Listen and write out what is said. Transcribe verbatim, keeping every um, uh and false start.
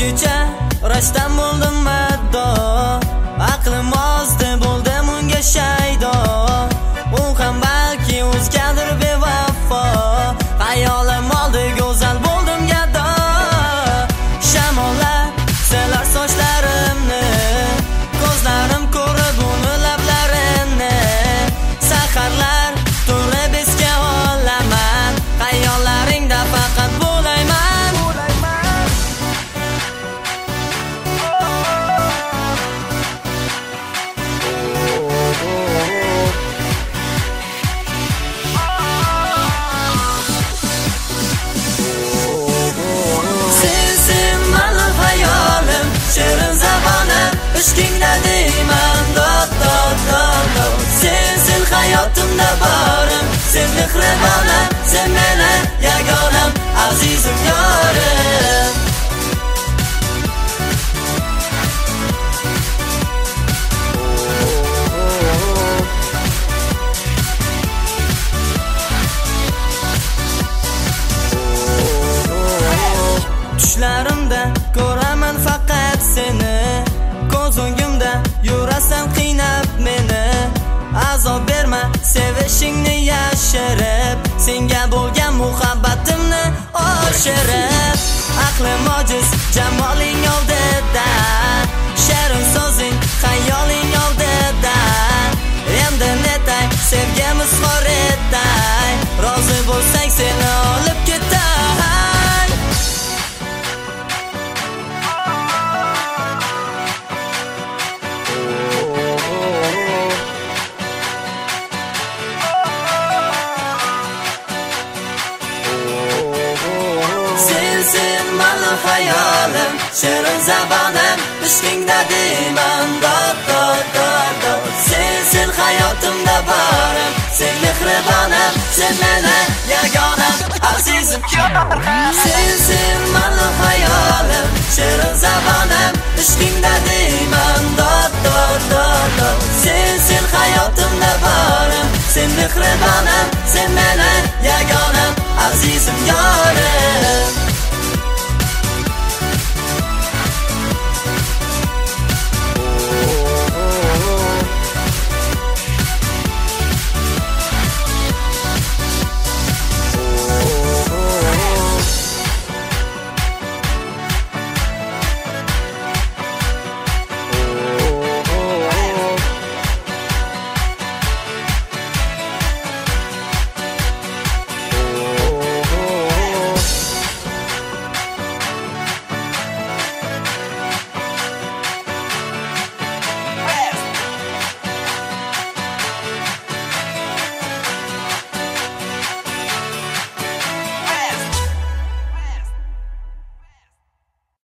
Ko'ycha rashtan bo'ldim maddo, aqlim ozdi bo'ldim unga shaydo. U ham balki o'zgadir bevafo, hayolim oldi go'zal bo'ldim gado. Shamollar selar sochlarimni, ko'zlarim ko'rib uni lablarini. Saharlar to'g'ri bizga olaman, hayollaringda faqat bo'layman. Shirin zabonim, ishqingda deyman dod dod dod dod. Sensin hayotimda borim, sen mehribonim, sen meni yagonam, azizim yorim. Tushlarimda ko'raman faqat seni, ko'z o'ngimda yurasan qiynab meni. Azob berma sevishingni yashirib, senga bo'lgan muhabbatimni oshirib. Aqlim ojiz jamoling oldida, shirin so'zing xayoling oldida. Endi netay sevgimiz xor etay, rozi bo'lsang seni olib ketay. Sensin ma'lum hayolim, shirin zabonim, ishqingda deyman dod dod dod dod. Sensin hayotimda borim, sen mehribonim, sen meni yagonam, azizim yorim. Sensin ma'lum hayolim, shirin zabonim, ishqingda deyman dod dod dod dod. Sensin hayotimda borim, sen mehribonim, sen meni yagonam, azizim yorim.